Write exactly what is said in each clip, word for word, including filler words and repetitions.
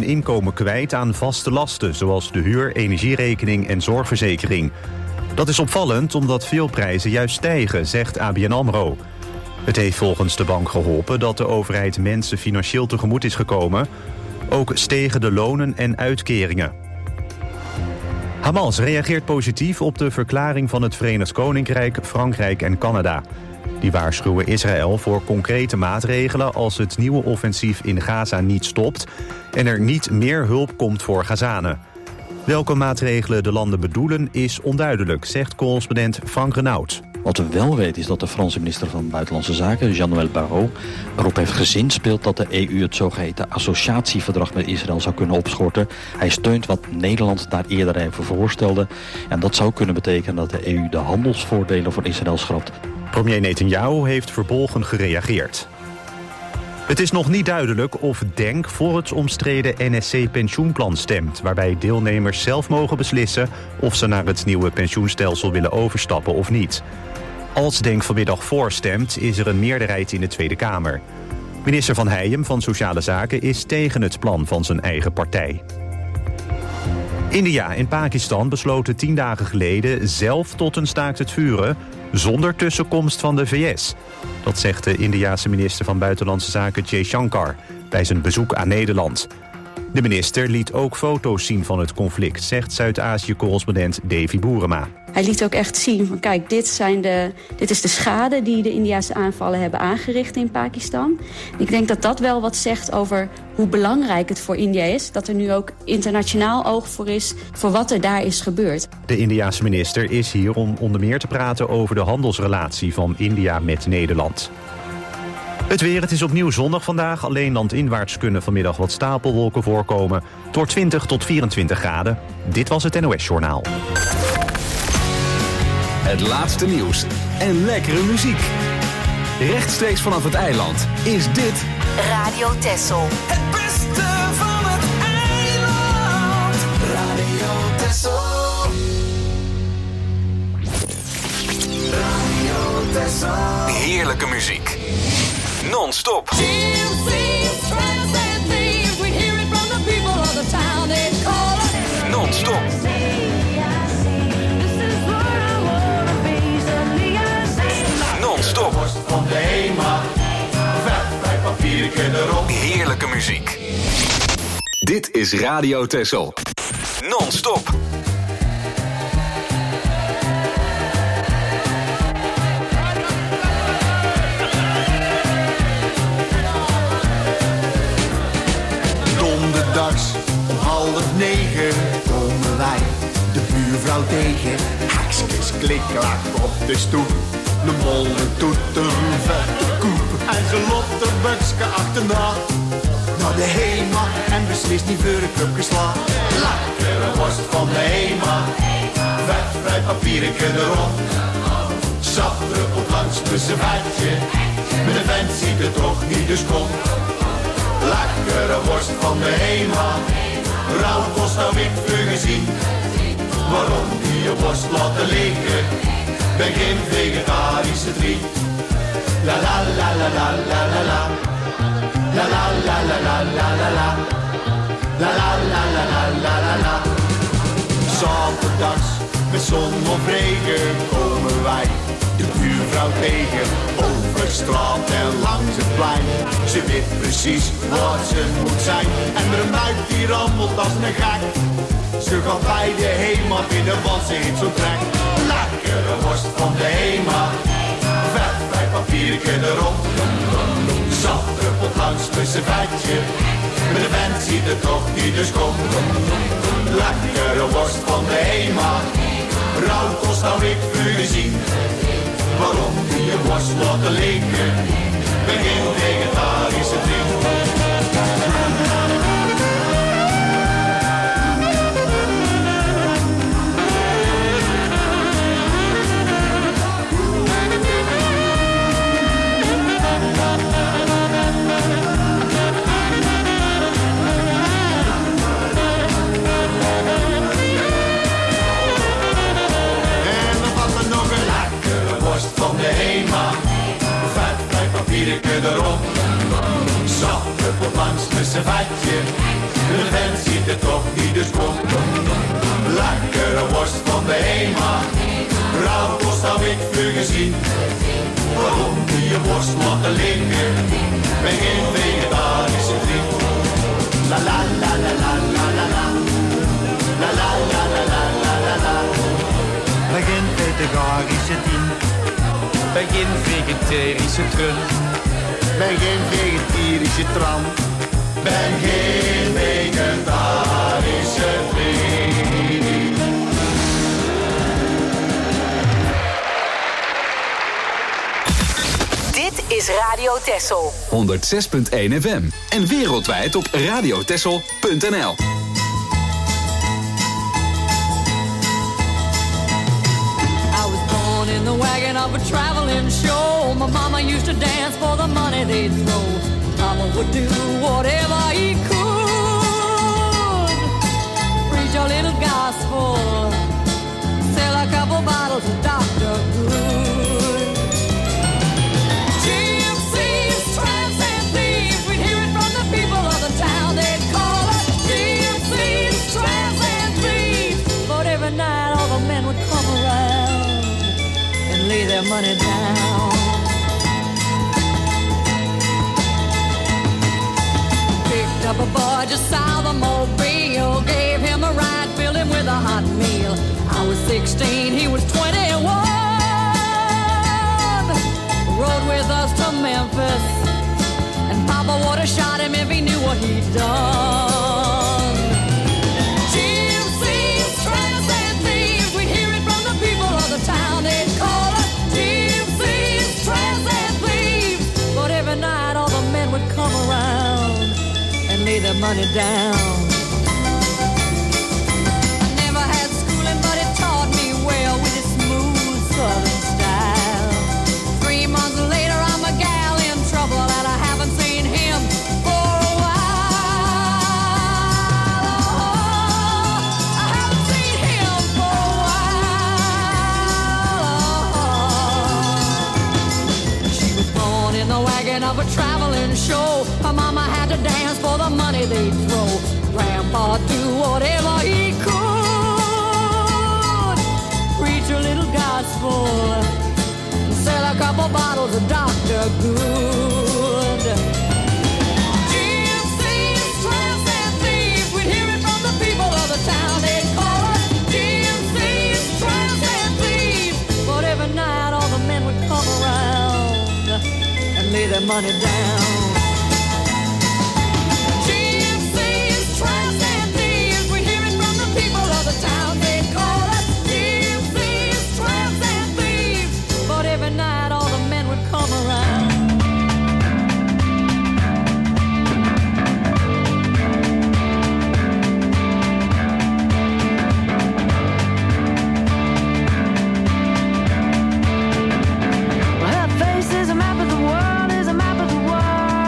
inkomen kwijt aan vaste lasten, zoals de huur, energierekening en zorgverzekering. Dat is opvallend omdat veel prijzen juist stijgen, zegt A B N AMRO. Het heeft volgens de bank geholpen dat de overheid mensen financieel tegemoet is gekomen. Ook stegen de lonen en uitkeringen. Hamas reageert positief op de verklaring van het Verenigd Koninkrijk, Frankrijk en Canada. Die waarschuwen Israël voor concrete maatregelen als het nieuwe offensief in Gaza niet stopt en er niet meer hulp komt voor Gazanen. Welke maatregelen de landen bedoelen is onduidelijk, zegt correspondent Frank Renaud. Wat we wel weten is dat de Franse minister van Buitenlandse Zaken, Jean-Noël Barrot, erop heeft gezinspeeld dat de E U het zogeheten associatieverdrag met Israël zou kunnen opschorten. Hij steunt wat Nederland daar eerder even voorstelde. En dat zou kunnen betekenen dat de E U de handelsvoordelen voor Israël schrapt. Premier Netanyahu heeft verbolgen gereageerd. Het is nog niet duidelijk of DENK voor het omstreden N S C-pensioenplan stemt, waarbij deelnemers zelf mogen beslissen of ze naar het nieuwe pensioenstelsel willen overstappen of niet. Als DENK vanmiddag voorstemt, is er een meerderheid in de Tweede Kamer. Minister Van Heijem van Sociale Zaken is tegen het plan van zijn eigen partij. India en Pakistan besloten tien dagen geleden zelf tot een staakt het vuren, zonder tussenkomst van de V S. Dat zegt de Indiase minister van Buitenlandse Zaken Jaishankar bij zijn bezoek aan Nederland. De minister liet ook foto's zien van het conflict, zegt Zuid-Azië-correspondent Davy Boerema. Hij liet ook echt zien van kijk, dit, zijn de, dit is de schade die de Indiase aanvallen hebben aangericht in Pakistan. Ik denk dat dat wel wat zegt over hoe belangrijk het voor India is, dat er nu ook internationaal oog voor is voor wat er daar is gebeurd. De Indiase minister is hier om onder meer te praten over de handelsrelatie van India met Nederland. Het weer, het is opnieuw zonnig vandaag. Alleen landinwaarts kunnen vanmiddag wat stapelwolken voorkomen. Door twintig tot vierentwintig graden. Dit was het N O S-journaal. Het laatste nieuws en lekkere muziek. Rechtstreeks vanaf het eiland is dit Radio Texel. Het beste van het eiland. Radio Texel. Radio Texel. heerlijke muziek. Non-stop. Non-stop. Non-stop. Van de HEMA, vet bij papiertje erop. Heerlijke muziek. Dit is Radio Texel. Non-stop. Donderdags om half negen komen wij de buurvrouw tegen. Haksjes klik-klak op de stoep. De molen doet een vette koep. En ze loopt de bukske achterna naar de HEMA en beslist niet voor een club geslagen. Lekkere worst van de HEMA, vetvrij papiertje erop. Sap druppelt langs met zijn vetje, met de vent ziet het toch niet, dus kom. Lekkere worst van de HEMA, rauw kost nou ik veel gezien. Waarom die je worst laten liggen? Ben geen vegetarische drie. La la la la la la la la. La la la la la la la la. La la la la la la la la. Zaterdags met zon of regen komen wij de buurvrouw tegen. Over straat en langs het plein. Ze weet precies waar ze moet zijn. En er buik die rammelt als een gek. Ze gaat bij de HEMA binnen, want ze heeft zo'n trek. Lekkere worst van de HEMA, vet bij papiertje erop. Zat druppelt langs met zijn vetje, maar de vent ziet het toch niet, dus kom. Lekkere worst van de HEMA, rauw kost nou ik vuur gezien. Waarom die je worst laten liggen, begin vegetarische ding. Van de HEMA, vet bij papiertje erop. Zat vriend. Waarom kun je worst laten liggen? Ben geen vegetarische vriend. La la la la la la la la. La la la la la la la la. Ben geen vegetarische tien. Ben geen vegetarische trun. Ben geen vegetarische tram. Ben geen vegetarische vriend. Dit is Radio Texel. honderdzes punt één F M. En wereldwijd op radiotexel punt n l. In the wagon of a traveling show, my mama used to dance for the money they'd throw. Papa would do whatever he could, preach a little gospel, sell a couple bottles of Doctor Good. Gypsies, tramps and thieves, we'd hear it from the people of the town. They'd call us gypsies, tramps and thieves, but every night all the men would come around and lay their money down. Picked up a boy just south of Mobile, gave him a ride, filled him with a hot meal. I was sixteen, he was twenty-one. Rode with us to Memphis, and Papa would have shot him if he knew what he'd done. Gypsies, tramps and thieves, we'd hear it from the people of the town. They'd call us gypsies, tramps and thieves, but every night all the men would come around and lay their money down. I never had schooling, but it taught me well with its smooth southern style. Three months later I'm a gal in trouble, and I haven't seen him for a while. Oh, I haven't seen him for a while. She was born in the wagon of a traveling show. Her mama had to dance for the money they'd throw. Grandpa do whatever he could, preach a little gospel, sell a couple bottles of Doctor Good. Gypsies, tramps and thieves, we'd hear it from the people of the town. They'd call us gypsies, tramps and thieves, but every night all the men would come around and lay their money down. Gypsies, tramps and thieves, we'd hear it from the people of the town. They'd call us gypsies, tramps and thieves, but every night all the men would come around. Her face is a map of the world, is a map of the world.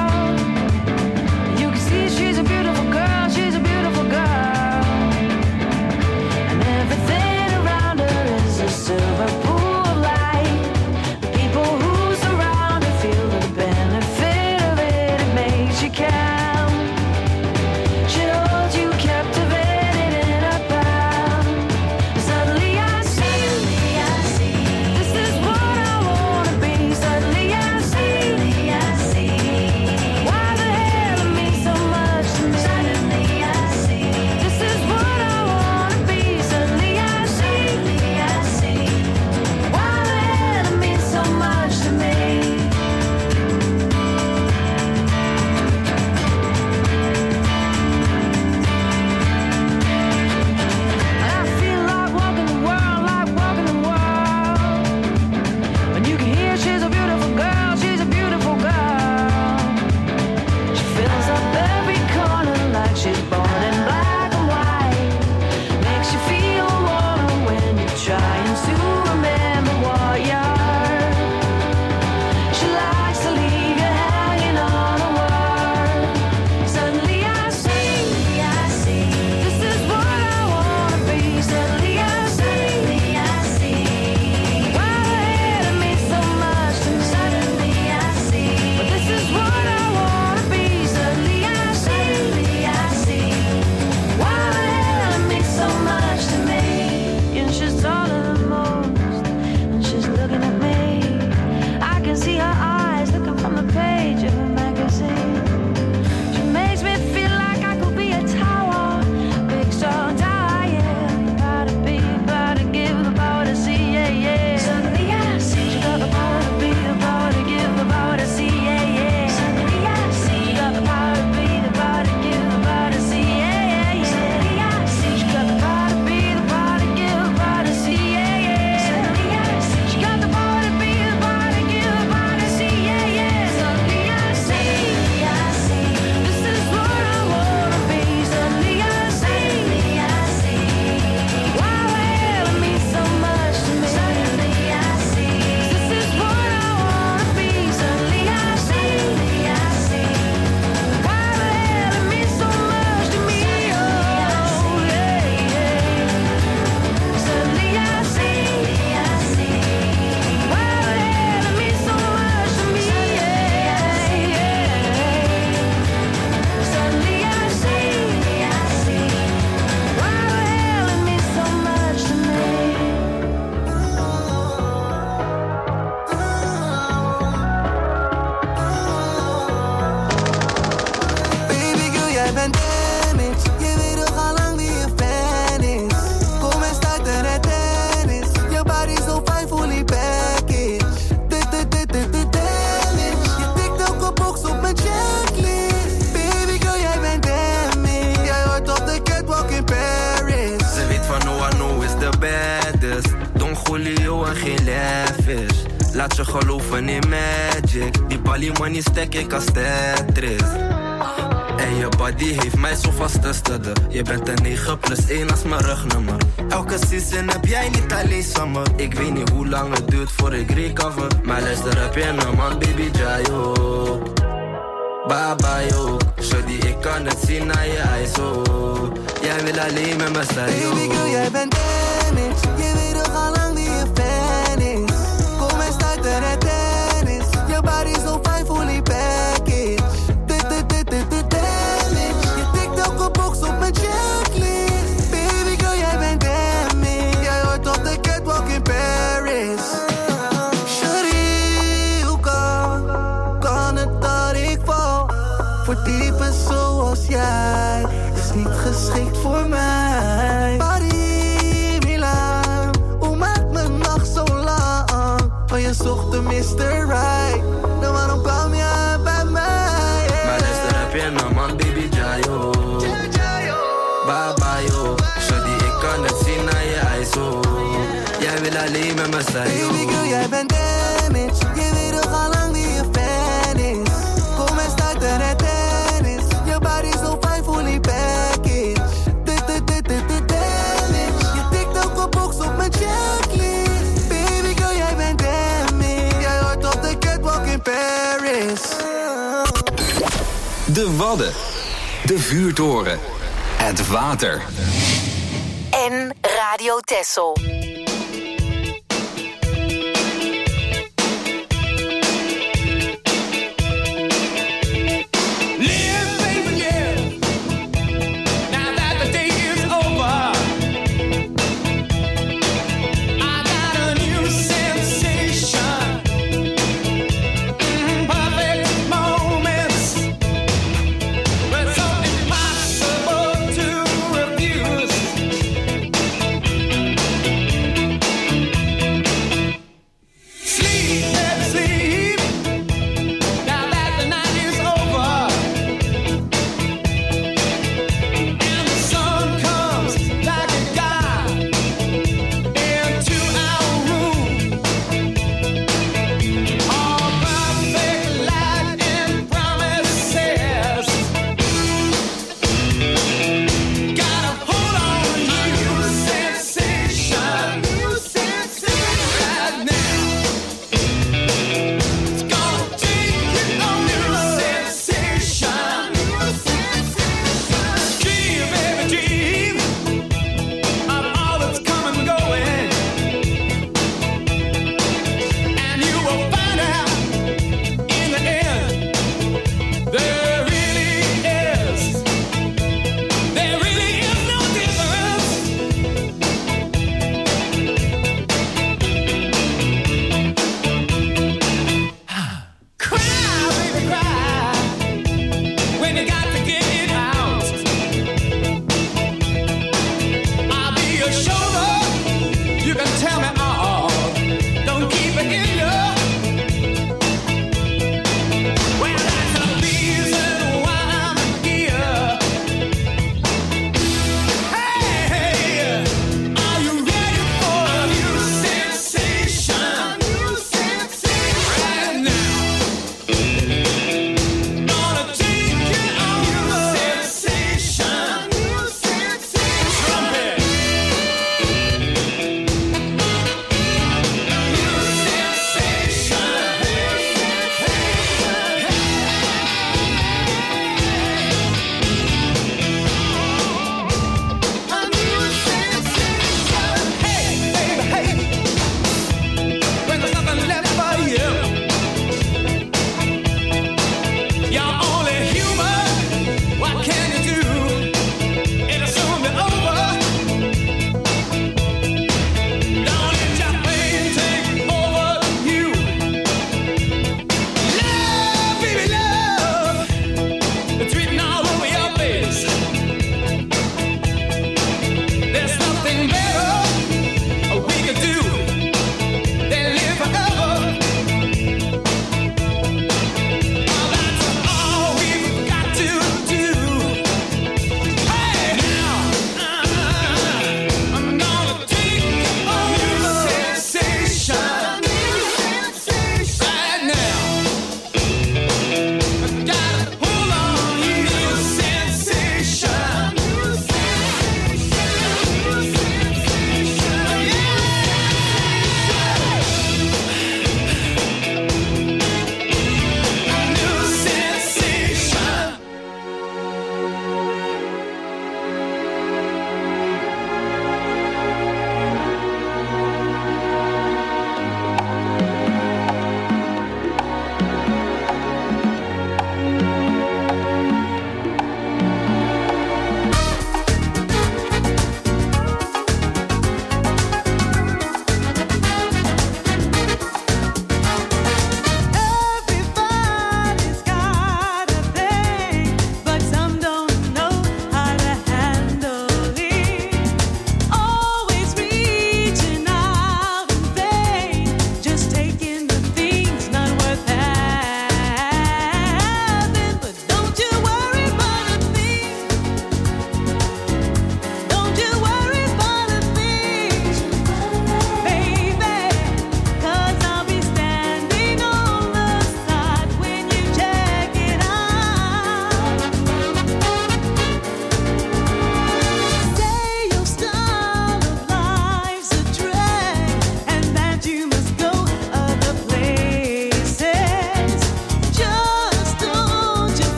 laat je geloven in magic. Die Bali money stek ik als Tetris. En je body heeft mij zo vastgesteld. Je bent een negen plus één als mijn rugnummer. Elke season heb jij niet alleen summer. Ik weet niet hoe lang het duurt voor ik recover. Maar luister op je man, baby Jayo. Bye bye yo. Shorty, ik kan het zien naar je eyes oh. Jij wil alleen met me zijn yo. Baby girl, jij bent damaged. Je weet toch al lang wie je fan is. Kom en start er het tennis. Je body is zo fijn, fully package. Op mijn checklist. Baby girl, jij bent damn. Jij hoort op de catwalk in Paris. Shawty, hoe kan, kan het dat ik val? Voor types zoals jij is niet geschikt voor mij. Paris, Milan, hoe maakt mijn nacht zo lang? Van je zocht de mister Right. Dan waarom kwam je bij mij? Yeah. Maar luister, heb je een man, baby Jayo. Bye bye yo. Shorty, ik kan het zien naar je eyes oh. Jij wil alleen met me zijn yo. Baby girl, jij bent damaged. Je weet toch al lang wie je fan is. Kom en start er het tennis. Je body is zo fijn, fully package. Damage. Je tikt ook op box op mijn checklist. Baby girl, jij bent damaged. Jij hoort op de catwalk in Paris. De Wadden. De Vuurtoren. Het water. En Radio Texel. Impossible to refuse.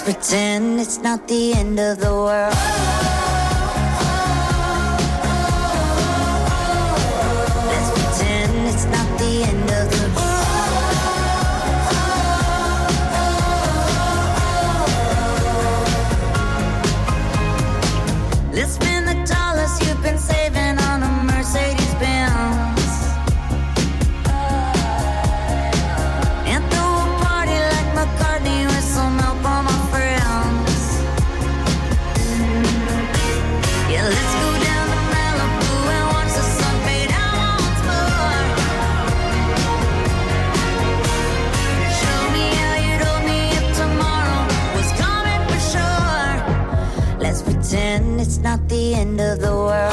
pretend it's not the end of the world. Let's pretend it's not the end of the world. Let's spend the dollars you've been saving on a Mercedes-Benz. It's not the end of the world.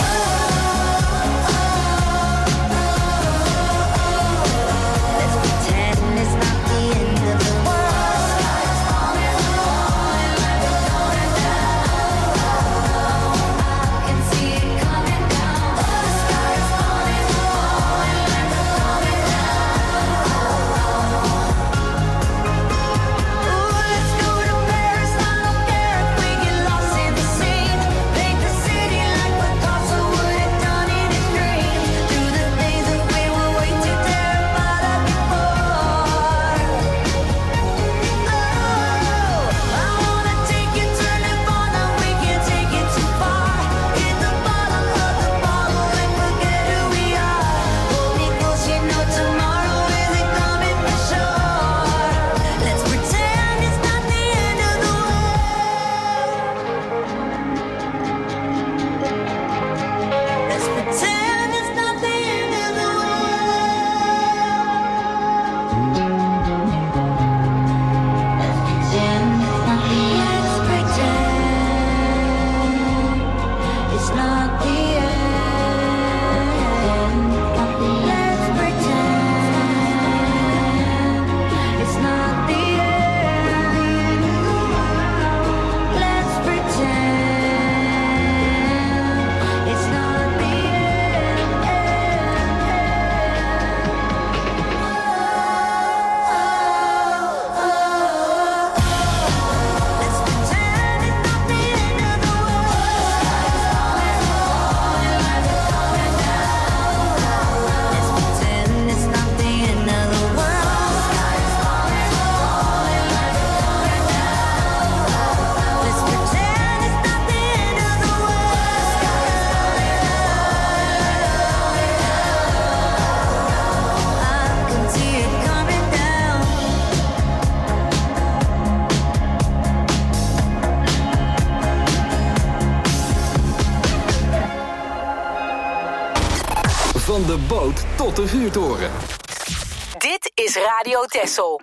Let's pretend it's not the end of the world. I can see it coming down. The sky is falling, falling, falling down. Ooh, let's go to Paris. I don't care if we get lost in the scene. Paint the city like Picasso would have done in his dream. Do the things that we were way too terrified of before. Oh, I wanna take you, turn it on, now we can't take it too far. Hit the bottom of the bottle and forget who we are. Hold me close, you know tomorrow isn't coming for sure. Let's pretend it's not the end of the world. Let's pretend it's not the end of the world. Let's pretend it's not the end. Let's pretend it's not the Van de boot tot de vuurtoren. Dit is Radio Texel.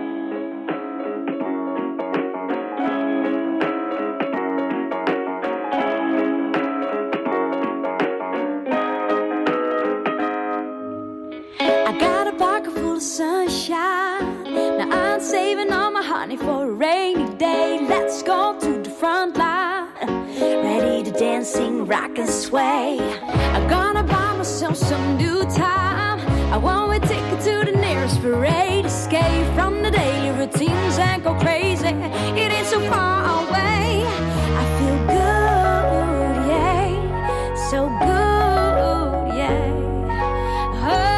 I got a pocket full of sunshine. Now I'm saving all my honey for a rainy day. Let's go to the front line. Ready to dance, sing, rock and sway. I'm gonna buy myself some new time. I want a ticket to the nearest parade. Escape from the daily routines and go crazy. It ain't so far away. I feel good, yeah. So good, yeah. Oh.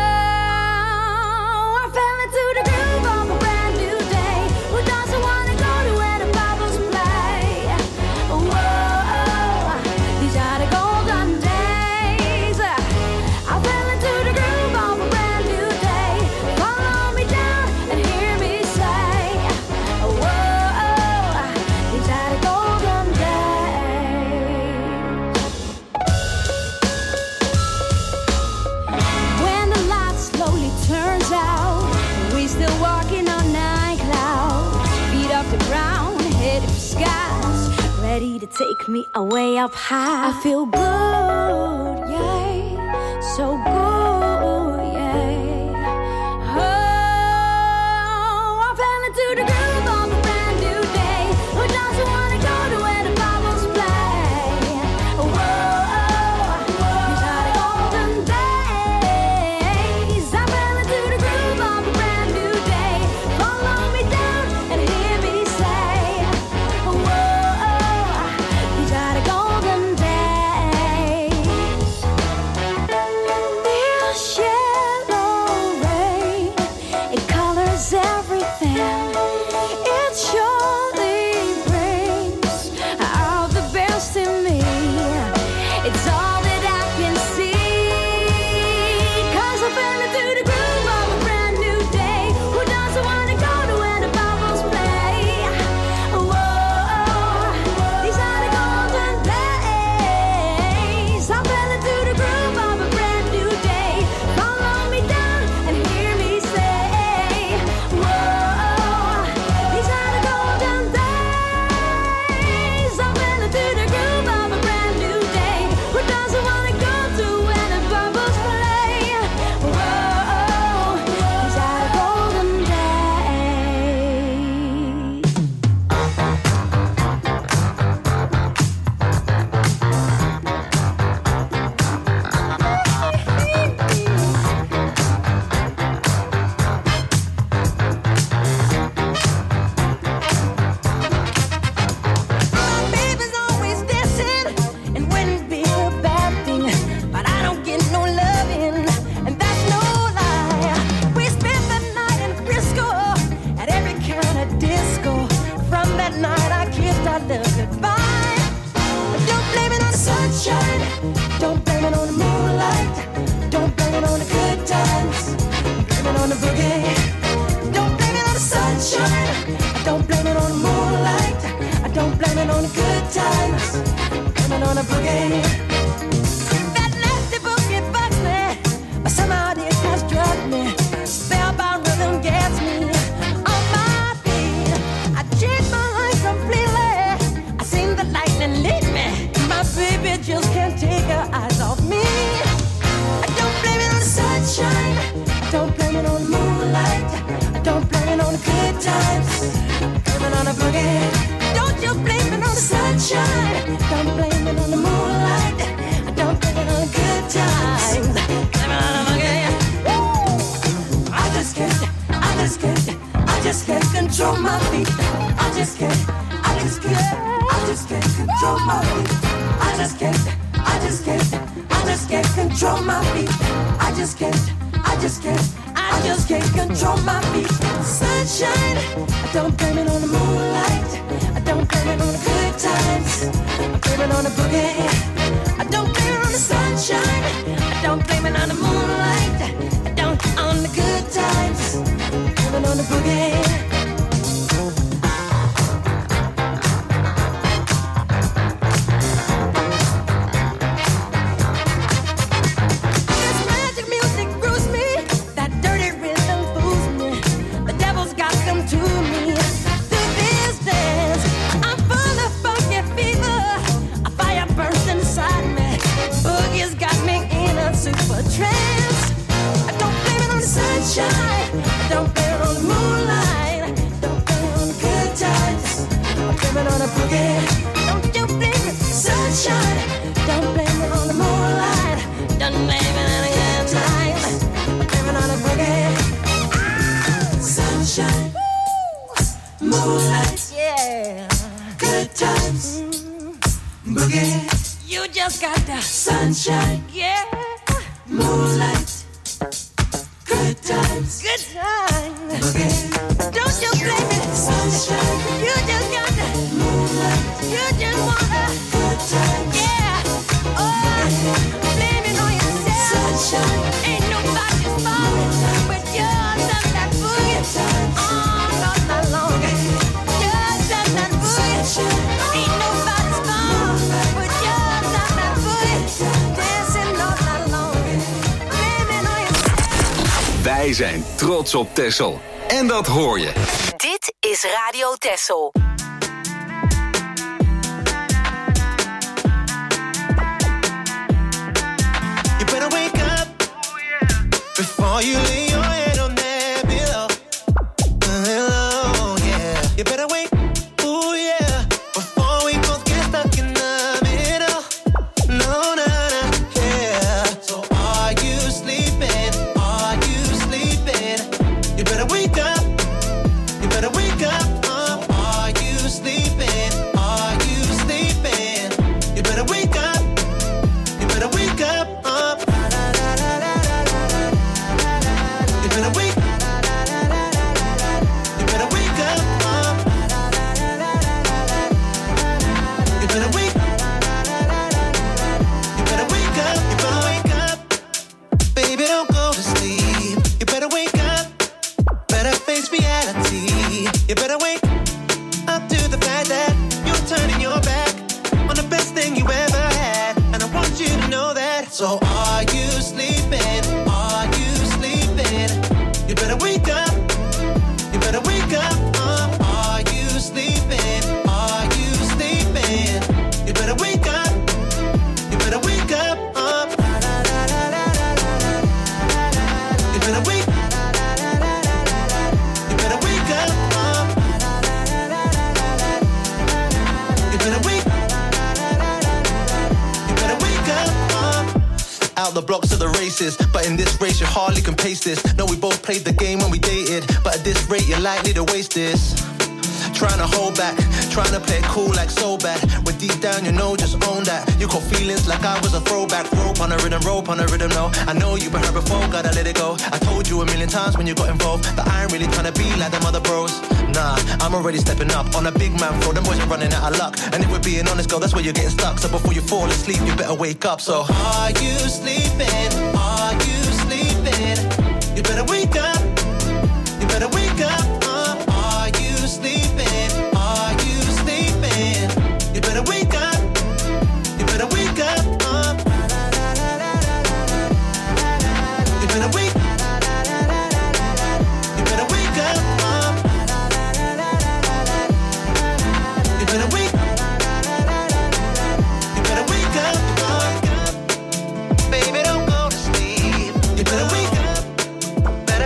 Ready to take me away up high. I feel good, yeah, so good, yeah. Oh, I fell into the groove of a brand new day. Who doesn't wanna go to where the bubbles play? Whoa, these are the golden days. I fell into the groove of a brand new day. Follow me down and hear me say, just can't control my feet. I just can't, I just can't, I just can't control my feet. I just can't, I just can't, I just can't control my feet. I just can't, I just can't, I just can't control my feet. Sunshine, I don't blame it on the moonlight. I don't blame it on the good times. I blame it on the boogie. I don't blame it on the sunshine. I don't blame it on the moonlight. I don't on the good times. I blame it on the boogie. I don't blame it on the moonlight. Don't blame it on the good times. I blame it on the boogie. Don't you blame it, sunshine. Don't blame it on the moonlight. Don't blame it on the good times. I blame it on the boogie. Sunshine, moonlight, yeah. Good times, boogie. You just got the sunshine, yeah. Moonlight. Good times, good times. Okay. Don't you blame it, sunshine. You just got the moonlight. You just want a good time, yeah. Oh, blame it on yourself, sunshine. Ain't nobody's fault but yours and that boogie. All of night long, yours and that boogie. Ain't nobody's fault but yours and that boogie. Dancing all night long. Wij zijn trots op Texel. En dat hoor je. Dit is Radio Texel. You better wake up before you lay your head on that pillow. Hello, yeah. You better wake, ooh yeah, before we both get stuck in the middle. No, no, no, yeah. So are you sleeping? You better wake up, you better wake up, uh, are you sleeping, are you sleeping, you better wake up, you better wake up, uh, you better wake, you better wake up, uh, you better wake, you better wake up, you better wake up, baby don't go to sleep, you better wake up. Better face reality. You better wake up to the fact that you're turning your back on the best thing you ever had. And I want you to know that. So are you sleeping? Are you sleeping? You better wake up. You better wake up. Uh, are you sleeping? Are you sleeping? You better wake up. You better wake up. Uh, you better wake up. Out the blocks of the races, but in this race you hardly can pace this. No, we both played the game when we dated, but at this rate you're likely to waste this. Trying to hold back, trying to play it cool like so bad. But deep down you know, just own that. You caught feelings like I was a throwback. Rope on a rhythm, rope on a rhythm, no. I know you've been hurt before, gotta let it go. I told you a million times when you got involved that I ain't really trying to be like them other bros. Nah, I'm already stepping up on a big man floor. Them boys are running out of luck. And if we're being honest, girl, that's where you're getting stuck. So before you fall asleep, you better wake up. So are you sleeping? Are you sleeping? You better wake up. You better wake up. Uh, are you sleeping? Are you sleeping? You better wake up. You better wake up. Uh, you better wake. You better wake up. Uh, you better wake. You better wake up. Uh, baby, don't go to sleep. You better wake up. Better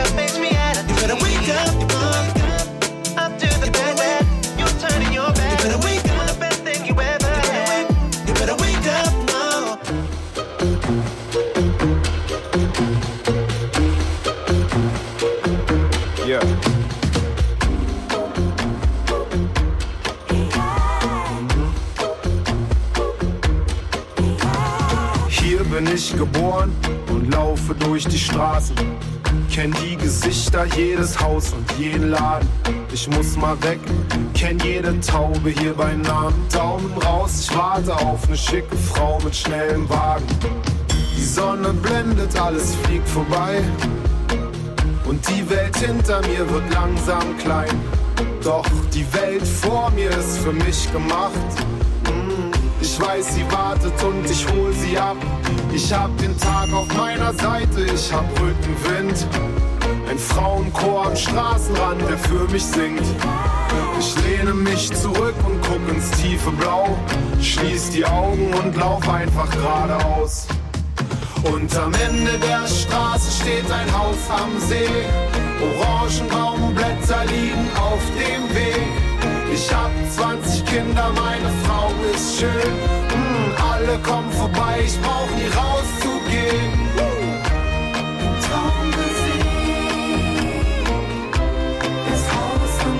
bin ich geboren und laufe durch die Straßen. Kenn die Gesichter, jedes Haus und jeden Laden. Ich muss mal weg, kenn jede Taube hier bei Namen. Daumen raus, ich warte auf ne schicke Frau mit schnellem Wagen. Die Sonne blendet, alles fliegt vorbei. Und die Welt hinter mir wird langsam klein. Doch die Welt vor mir ist für mich gemacht. Ich weiß, sie wartet und ich hol sie ab. Ich hab den Tag auf meiner Seite, ich hab Rückenwind. Ein Frauenchor am Straßenrand, der für mich singt. Ich lehne mich zurück und guck ins tiefe Blau. Schließ die Augen und lauf einfach geradeaus. Und am Ende der Straße steht ein Haus am See. Orangenbaumblätter liegen auf dem Weg. Ich hab zwanzig Kinder, meine Frau ist schön. Mm, alle kommen vorbei, ich brauch nie rauszugehen. Traummusik, das Haus am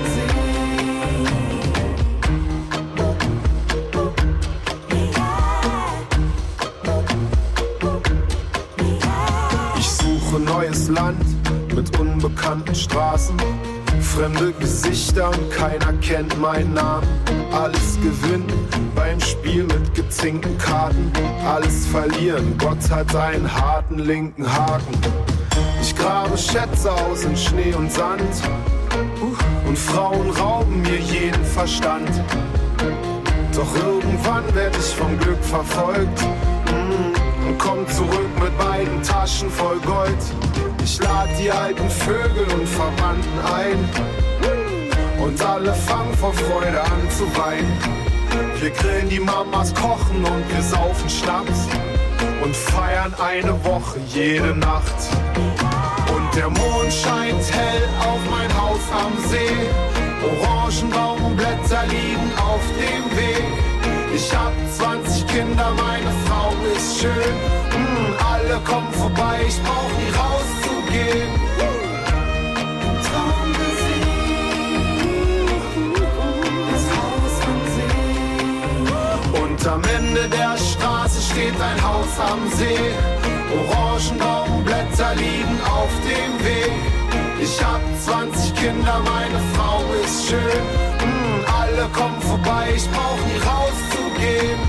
See. Ich suche neues Land mit unbekannten Straßen. Fremde Gesichter und keiner kennt meinen Namen. Alles gewinnen beim Spiel mit gezinkten Karten. Alles verlieren, Gott hat einen harten linken Haken. Ich grabe Schätze aus in Schnee und Sand. Und Frauen rauben mir jeden Verstand. Doch irgendwann werd ich vom Glück verfolgt. Und komm zurück mit beiden Taschen voll Gold. Ich lad die alten Vögel und Verwandten ein. Und alle fangen vor Freude an zu weinen. Wir grillen, die Mamas kochen und wir saufen Schnaps. Und feiern eine Woche jede Nacht. Und der Mond scheint hell auf mein Haus am See. Orangenbaumblätter liegen auf dem Weg. Ich hab zwanzig Kinder, meine Frau ist schön. Mm, alle kommen vorbei, ich brauch nie rauszugehen. Traummusik, das Haus am See. Und am Ende der Straße steht ein Haus am See. Orangenbaumblätter liegen auf dem Weg. Ich hab zwanzig Kinder, meine Frau ist schön. Mm, alle kommen vorbei, ich brauch nie rauszugehen.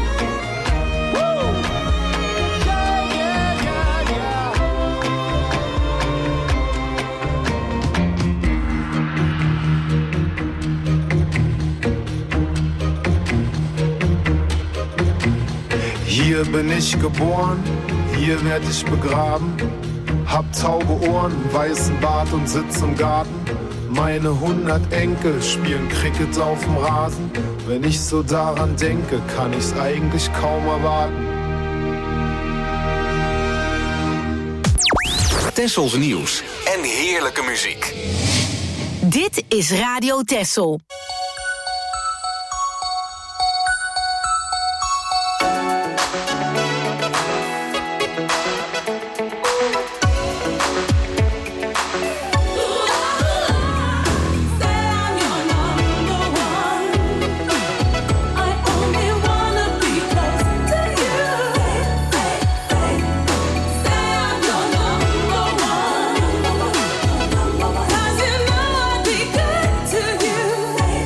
Hier bin ich geboren, hier werd ich begraben. Hab taube Ohren, weißen Bart und sitz im Garten. Meine hundert Enkel spielen Cricket auf dem Rasen. Wenn ich so daran denke, kann ich's eigentlich kaum erwarten. Tessels nieuws en heerlijke muziek. Dit is Radio Tessel. Cause you know I'd be good to you.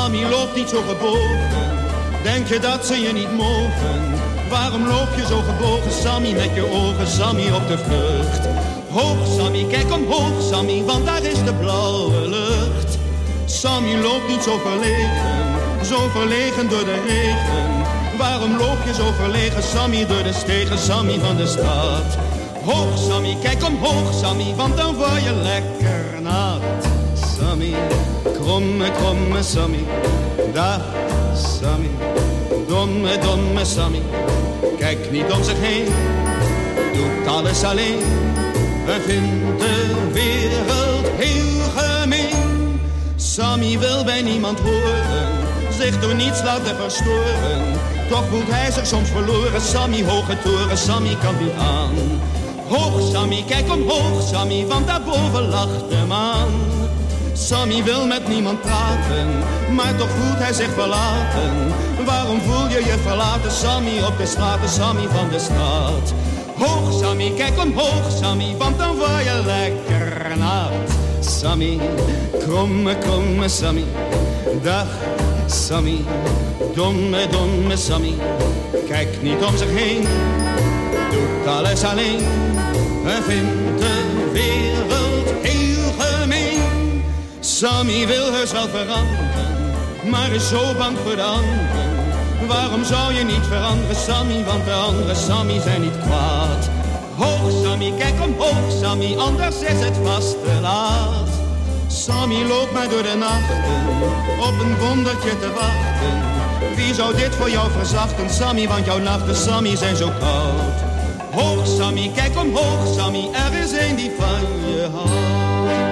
Sammy loopt niet zo gebogen, denk je dat ze je niet mogen? Waarom loop je zo gebogen, Sammy, met je ogen, Sammy, op de vlucht? Hoog, Sammy, kijk omhoog, Sammy, want daar is de blauwe lucht. Sammy loopt niet zo verlegen, zo verlegen door de regen. Waarom loop je zo verlegen, Sammy, door de stegen, Sammy van de stad? Hoog, Sammy, kijk omhoog, Sammy, want dan word je lekker nat. Sammy, kromme, kromme Sammy, dag Sammy, domme, domme Sammy. Kijk niet om zich heen, doet alles alleen en vindt de wereld heel gemeen. Sammy wil bij niemand horen, zich door niets laten verstoren. Toch voelt hij zich soms verloren, Sammy, hoge toren, Sammy kan niet aan. Hoog, Sammy, kijk omhoog, Sammy, want daarboven lacht de maan. Sammy wil met niemand praten, maar toch voelt hij zich verlaten. Waarom voel je je verlaten, Sammy, op de straten, Sammy van de stad? Hoog, Sammy, kijk omhoog, Sammy, want dan word je lekker nat. Sammy, kromme, kromme Sammy, dag Sammy, domme, domme Sammy. Kijk niet om zich heen, doet alles alleen en vindt de wereld heel gemeen. Sammy wil heus wel veranderen, maar is zo bang voor de anderen. Waarom zou je niet veranderen, Sammy, want de andere Sammy zijn niet kwaad. Hoog, Sammy, kijk omhoog, Sammy, anders is het vast te laat. Sammy loopt maar door de nachten, op een wondertje te wachten. Wie zou dit voor jou verzachten, Sammy, want jouw nachten, Sammy, zijn zo koud. Hoog, Sammy, kijk omhoog, Sammy, er is een die van je houdt.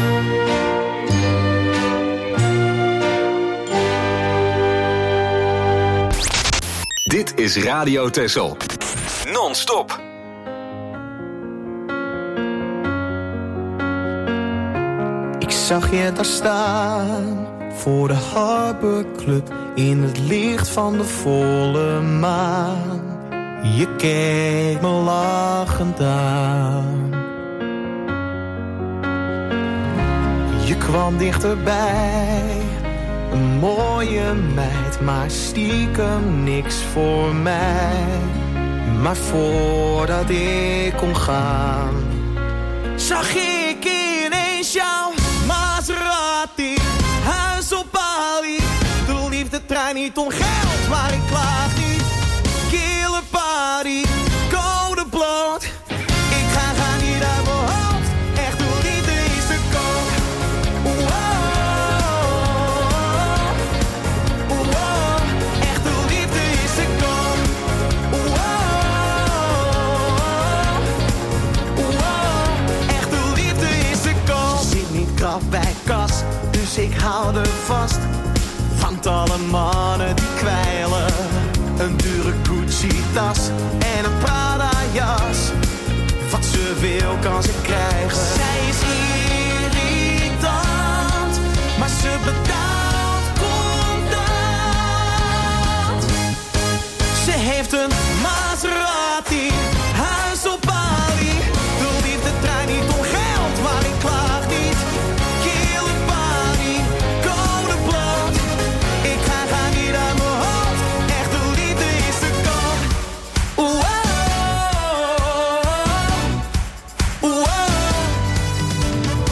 Dit is Radio Texel. Non-stop. Ik zag je daar staan voor de Harbor Club in het licht van de volle maan. Je keek me lachend aan. Je kwam dichterbij, een mooie meid, maar stiekem niks voor mij. Maar voordat ik kon gaan, zag ik ineens jouw Maserati, huis op Bali. De liefde niet om geld, maar ik klaag niet. Kille party, code bloot. Ik ga gaan niet uit mijn hoofd. Echt, de liefde is te koop. Wow, wow. Echt, de liefde is te koop. Wow, wow. Echt, de liefde is te koop. Zit niet krap bij kas, dus ik hou er vast. Want alle mannen die kwijlen, een dure Gucci-tas en een Prada-jas. Wat ze wil kan ze krijgen. Zij is irritant, maar ze betaalt contant. Ze heeft een Maserati, huis op Bali. De liefde draait niet om geld, maar ik klaag niet. Kille party, code bloot. Ik ga gaan niet uit mijn hoofd. Echt, de liefde is te koop. Wow, wow.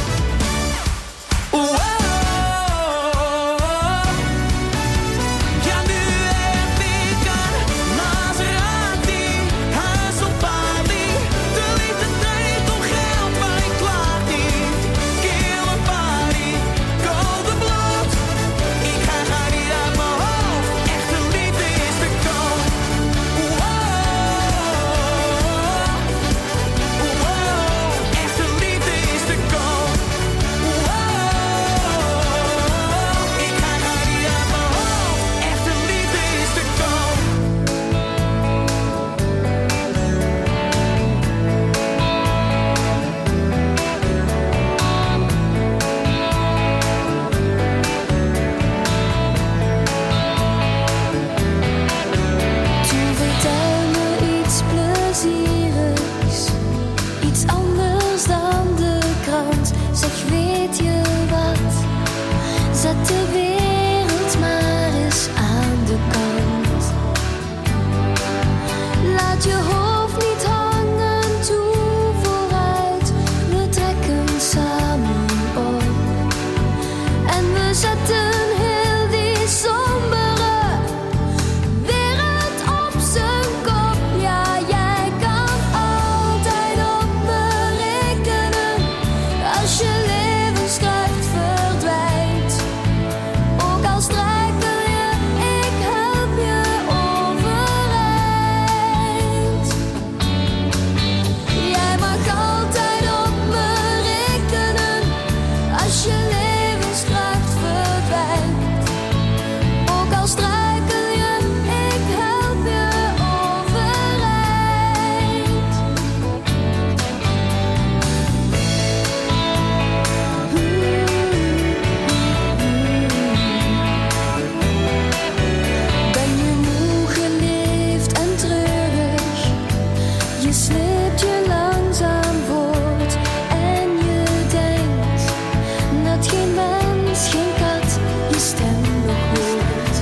is geen kat je stem nog hoort.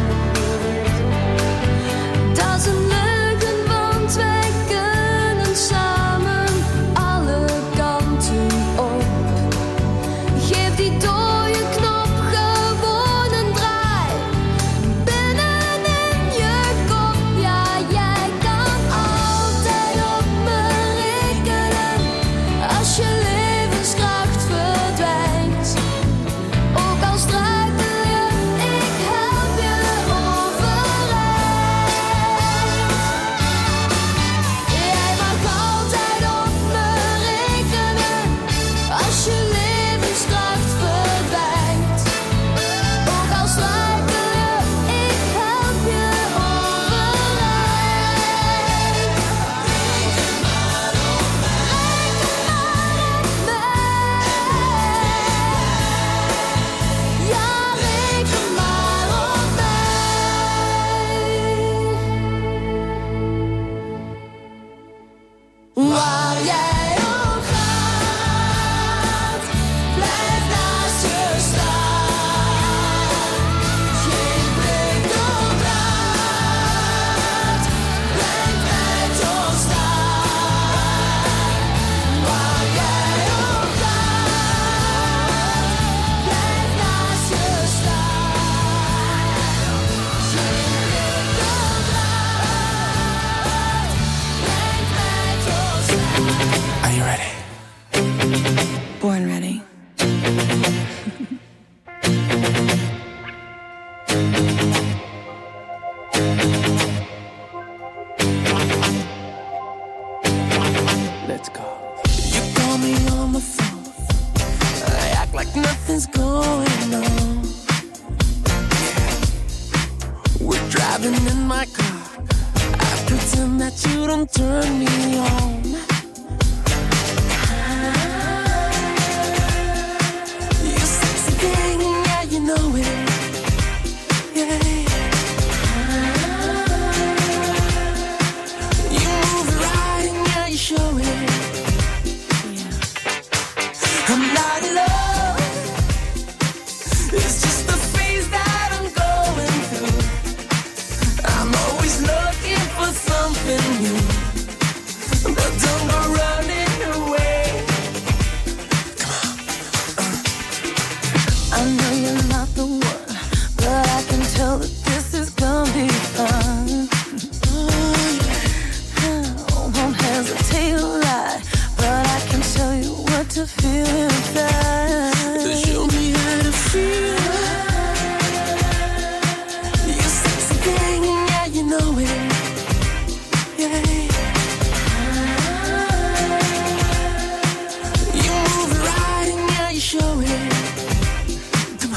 Dat is een leugen, want wij kunnen samen alle kanten op. Geef die dode knop gewoon een draai. Binnenin je kop, ja, jij kan altijd op me rekenen. Als je levenskracht verdwijnt. Ook al struikel je, ik help je overeind. Jij mag altijd op me rekenen. Als je levenskracht verdwijnt. Ook al struikel je, ik help je overeind. Reken maar op mij. Ja, reken maar op mij. Waar jij ook gaat, blijf naast je staan. Geen prikkeldraad, brengt mij tot staan. Waar jij ook gaat, blijf naast je staan. Geen prikkeldraad, brengt mij tot staan. Are you ready? Born ready. Let's go. You call me on the phone. I act like nothing's going on. We're driving in my car. I pretend that you don't turn me on. You sexy thing, yeah, you know it. Yeah. You move it right and yeah, you show it. I'm not in love. It's just the phase that I'm going through. I'm always looking for something new. But don't go running away. Come on. Uh. I know you're not the one, but I can tell that this is gonna be fun. Oh, won't hesitate to lie, but I can tell you what to feel inside. Show me how to feel. You sexy thing, yeah, you know it. Yeah. You move it right and yeah, you show it. Come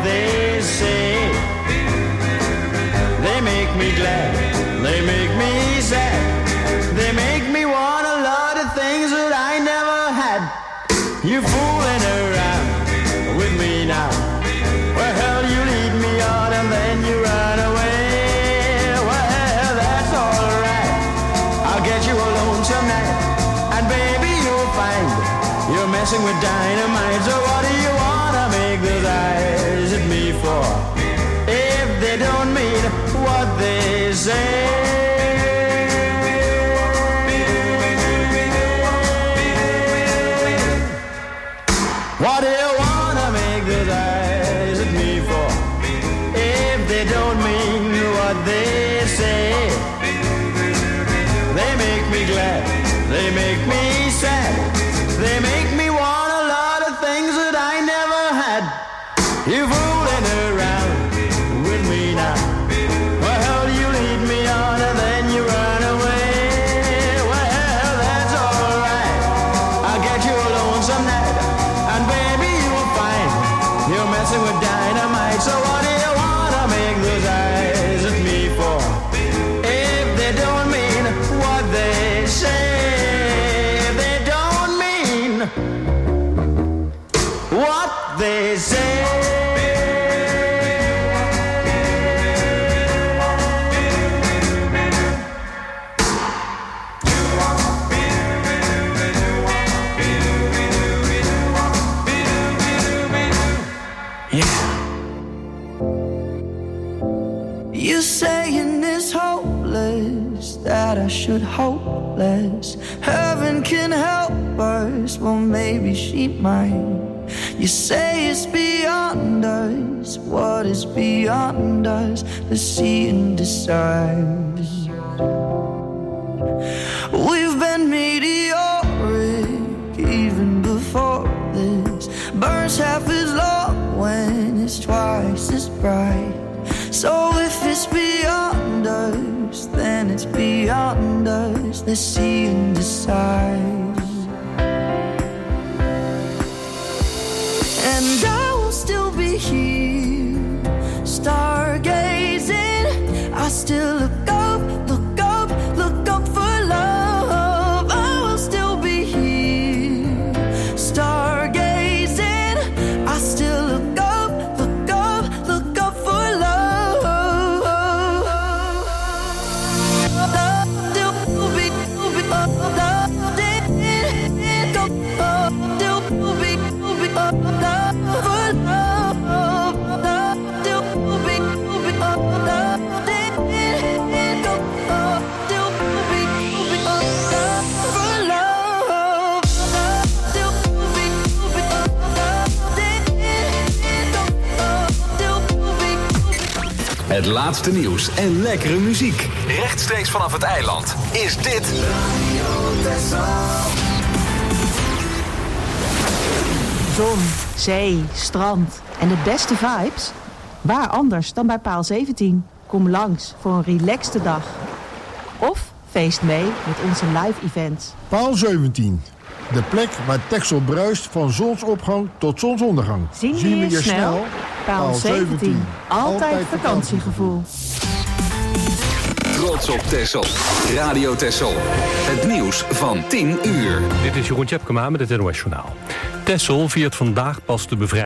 they say. They make me glad, they make me sad. They make me want a lot of things that I never had. You fooling around with me now. Well, hell, you lead me on and then you run away. Well, that's alright. I'll get you alone some night. And baby, you'll find you're messing with dynamite. So what do you wanna make those eyes at me for? If they don't mean what they say. What do you wanna make those eyes at me for? If they don't mean what they say. They make me glad, they make me sad. They make me want a lot of things that I never had. You fooling around with me now. Well, hell, you lead me on and then you run away. Well, that's alright. I'll get you alone some night. And baby, you'll find you're messing with dynamite. So what do you wanna make those eyes at me for? If they don't mean what they say. If they don't mean what they say. You saying it's hopeless, that I should hope less. Heaven can help us, well maybe she might. You say it's beyond us, what is beyond us? Let's see and decide. We've been meteoric even before this. Burns half as long when it's twice as bright. So if it's beyond us, then it's beyond us. Let's see and decide. And I will still be here, stargazing. I still look up, look up, look up for love. I will still be here, stargazing. I still look up, look up, look up for love. Het laatste nieuws en lekkere muziek. Rechtstreeks vanaf het eiland is dit... Zon, zee, strand en de beste vibes? Waar anders dan bij Paal zeventien? Kom langs voor een relaxte dag. Of feest mee met onze live events. Paal zeventien. De plek waar Texel bruist van zonsopgang tot zonsondergang. Zien we je snel? Paal zeventien. Altijd vakantiegevoel. Trots op Texel. Radio Texel. Het nieuws van tien uur. Dit is Jeroen Tjepkema met het N O S Journaal. Texel viert vandaag pas de bevrijding.